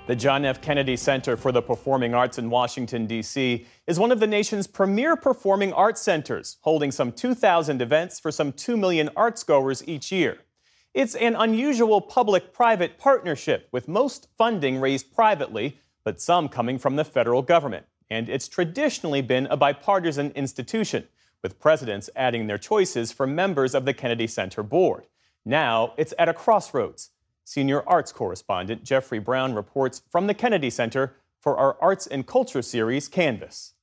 The John F. Kennedy Center for the Performing Arts in Washington, D.C. is one of the nation's premier performing arts centers, holding some 2,000 events for some 2 million artsgoers each year. It's an unusual public-private partnership, with most funding raised privately, but some coming from the federal government. And it's traditionally been a bipartisan institution, with presidents adding their choices for members of the Kennedy Center board. Now it's at a crossroads. Senior arts correspondent Jeffrey Brown reports from the Kennedy Center for our Arts and Culture series, Canvas.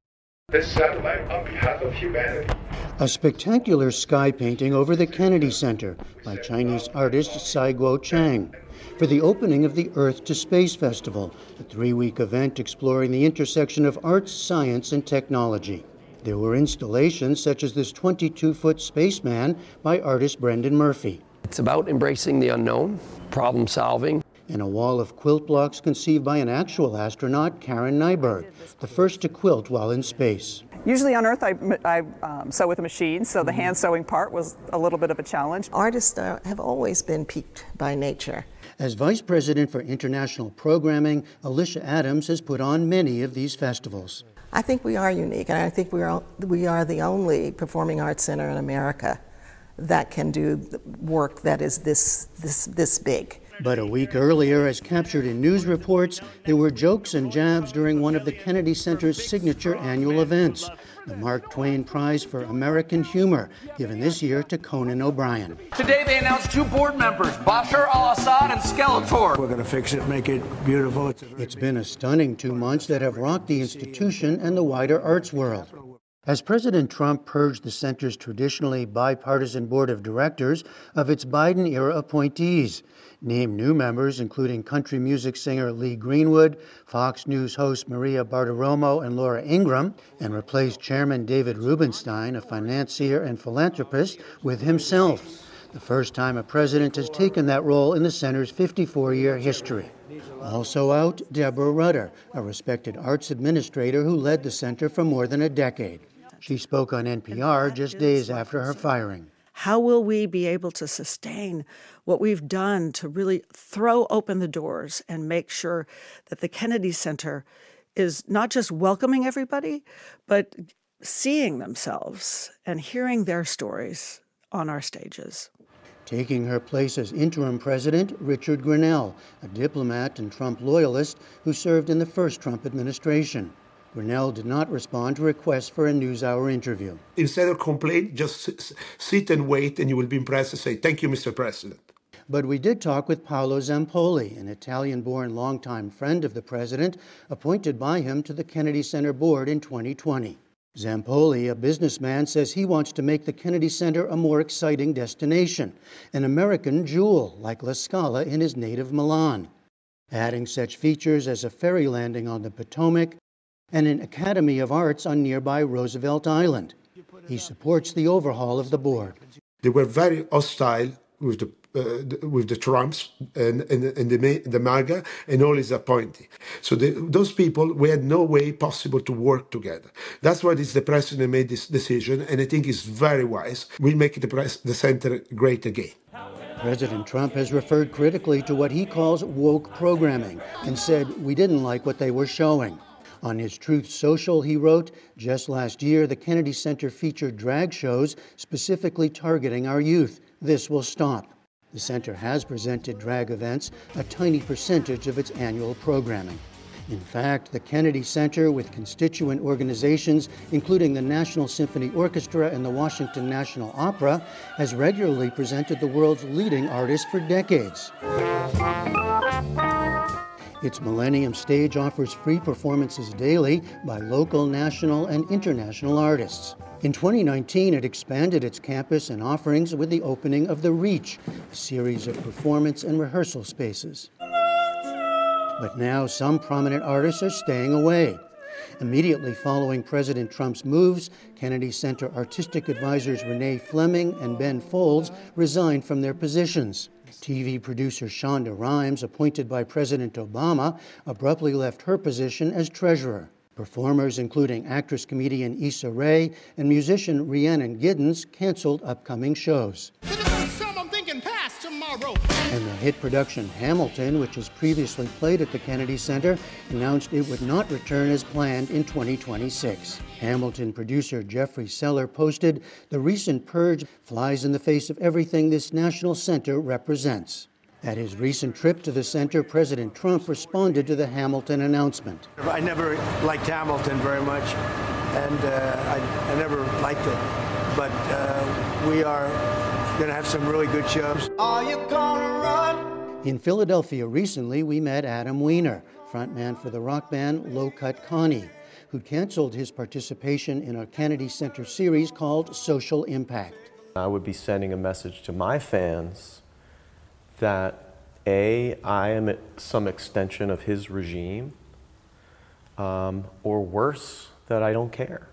This satellite on behalf of humanity. A spectacular sky painting over the Kennedy Center by Chinese artist Sai Guo Chang for the opening of the Earth to Space Festival, a 3-week event exploring the intersection of arts, science, and technology. There were installations such as this 22-foot spaceman by artist Brendan Murphy. It's about embracing the unknown, problem solving. And a wall of quilt blocks conceived by an actual astronaut, Karen Nyberg, the first to quilt while in space. Usually on Earth, I sew with a machine, so the hand sewing part was a little bit of a challenge. Artists have always been piqued by nature. As Vice President for International Programming, Alicia Adams has put on many of these festivals. I think we are unique, and I think we are the only performing arts center in America that can do work that is this big. But a week earlier, as captured in news reports, there were jokes and jabs during one of the Kennedy Center's signature annual events, the Mark Twain Prize for American Humor, given this year to Conan O'Brien. Today they announced 2 board members, Bashar al-Assad and Skeletor. We're going to fix it, make it beautiful. It's been a stunning 2 months that have rocked the institution and the wider arts world. As President Trump purged the center's traditionally bipartisan board of directors of its Biden-era appointees, named new members including country music singer Lee Greenwood, Fox News host Maria Bartiromo and Laura Ingraham, and replaced Chairman David Rubenstein, a financier and philanthropist, with himself, the first time a president has taken that role in the center's 54-year history. Also out, Deborah Rutter, a respected arts administrator who led the center for more than a decade. She spoke on NPR just days after her firing. How will we be able to sustain what we've done to really throw open the doors and make sure that the Kennedy Center is not just welcoming everybody, but seeing themselves and hearing their stories on our stages? Taking her place as interim president, Richard Grenell, a diplomat and Trump loyalist who served in the first Trump administration. Grenell did not respond to requests for a NewsHour interview. Instead of complain, just sit and wait, and you will be impressed and say, "Thank you, Mr. President." But we did talk with Paolo Zampoli, an Italian-born longtime friend of the president, appointed by him to the Kennedy Center board in 2020. Zampoli, a businessman, says he wants to make the Kennedy Center a more exciting destination, an American jewel like La Scala in his native Milan, adding such features as a ferry landing on the Potomac and an Academy of Arts on nearby Roosevelt Island. He supports the overhaul of the board. They were very hostile with the Trumps and the MAGA and all his appointees. So those people, we had no way possible to work together. That's why the president made this decision, and I think it's very wise. We'll make the center great again. President Trump has referred critically to what he calls woke programming and said we didn't like what they were showing. On his Truth Social, he wrote, "Just last year, the Kennedy Center featured drag shows specifically targeting our youth. This will stop." The center has presented drag events, a tiny percentage of its annual programming. In fact, the Kennedy Center, with constituent organizations, including the National Symphony Orchestra and the Washington National Opera, has regularly presented the world's leading artists for decades. Its Millennium Stage offers free performances daily by local, national, and international artists. In 2019, it expanded its campus and offerings with the opening of The Reach, a series of performance and rehearsal spaces. But now some prominent artists are staying away. Immediately following President Trump's moves, Kennedy Center artistic advisors Renee Fleming and Ben Folds resigned from their positions. TV producer Shonda Rhimes, appointed by President Obama, abruptly left her position as treasurer. Performers, including actress-comedian Issa Rae and musician Rhiannon Giddens, canceled upcoming shows. For the first time, I'm thinking past tomorrow. And the hit production Hamilton, which has previously played at the Kennedy Center, announced it would not return as planned in 2026. Hamilton producer Jeffrey Seller posted, "The recent purge flies in the face of everything this national center represents." At his recent trip to the center, President Trump responded to the Hamilton announcement. I never liked Hamilton very much, and I never liked it. But we are going to have some really good shows. Are you gonna run? In Philadelphia recently, we met Adam Weiner, frontman for the rock band Low Cut Connie, who canceled his participation in a Kennedy Center series called Social Impact. I would be sending a message to my fans that A, I am some extension of his regime, or worse, that I don't care.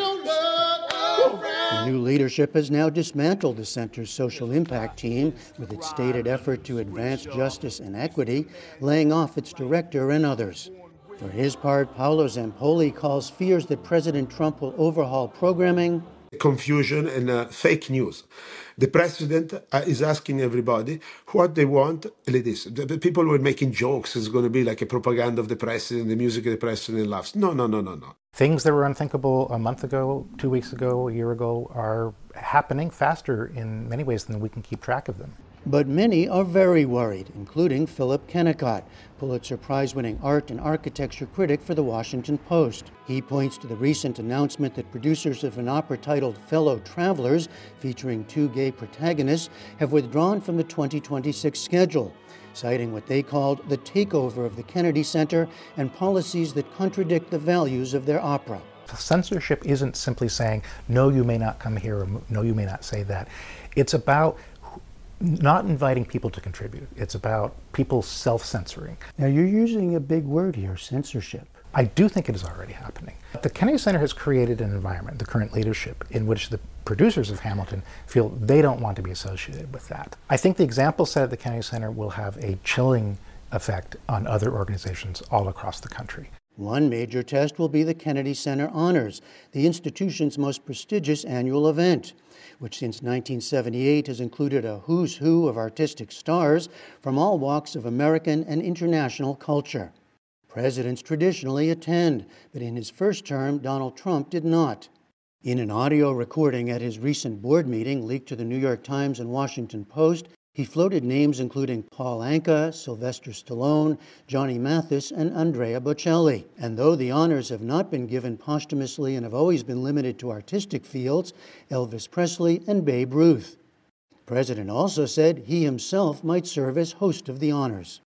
The new leadership has now dismantled the center's social impact team with its stated effort to advance justice and equity, laying off its director and others. For his part, Paolo Zampoli calls fears that President Trump will overhaul programming confusion and fake news. The president is asking everybody what they want. Like this. The people were making jokes. It's going to be like a propaganda of the president, the music of the president laughs. No. Things that were unthinkable a month ago, 2 weeks ago, a year ago are happening faster in many ways than we can keep track of them. But many are very worried, including Philip Kennicott, Pulitzer Prize-winning art and architecture critic for The Washington Post. He points to the recent announcement that producers of an opera titled Fellow Travelers, featuring 2 gay protagonists, have withdrawn from the 2026 schedule, citing what they called the takeover of the Kennedy Center and policies that contradict the values of their opera. Censorship isn't simply saying, no, you may not come here, or no, you may not say that. It's about not inviting people to contribute. It's about people self-censoring. Now, you're using a big word here, censorship. I do think it is already happening. The Kennedy Center has created an environment, the current leadership, in which the producers of Hamilton feel they don't want to be associated with that. I think the example set at the Kennedy Center will have a chilling effect on other organizations all across the country. One major test will be the Kennedy Center Honors, the institution's most prestigious annual event, which since 1978 has included a who's who of artistic stars from all walks of American and international culture. Presidents traditionally attend, but in his first term, Donald Trump did not. In an audio recording at his recent board meeting leaked to the New York Times and Washington Post, he floated names including Paul Anka, Sylvester Stallone, Johnny Mathis, and Andrea Bocelli. And though the honors have not been given posthumously and have always been limited to artistic fields, Elvis Presley and Babe Ruth. The president also said he himself might serve as host of the honors.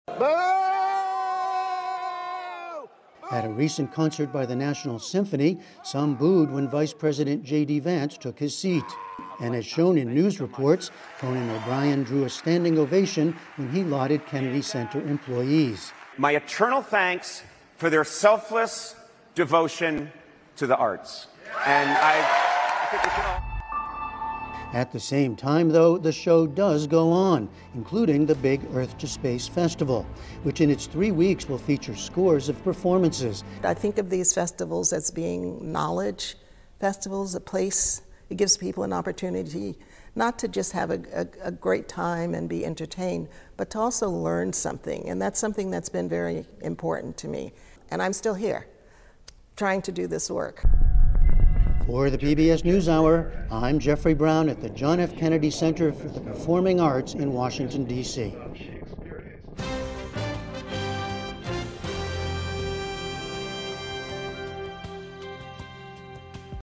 At a recent concert by the National Symphony, some booed when Vice President J.D. Vance took his seat. And as shown in news reports, Conan O'Brien drew a standing ovation when he lauded Kennedy Center employees. My eternal thanks for their selfless devotion to the arts. And I think we should all... At the same time, though, the show does go on, including the big Earth to Space Festival, which in its 3 weeks will feature scores of performances. I think of these festivals as being knowledge festivals, a place. It gives people an opportunity not to just have a great time and be entertained, but to also learn something. And that's something that's been very important to me. And I'm still here, trying to do this work. For the PBS NewsHour, I'm Jeffrey Brown at the John F. Kennedy Center for the Performing Arts in Washington, D.C.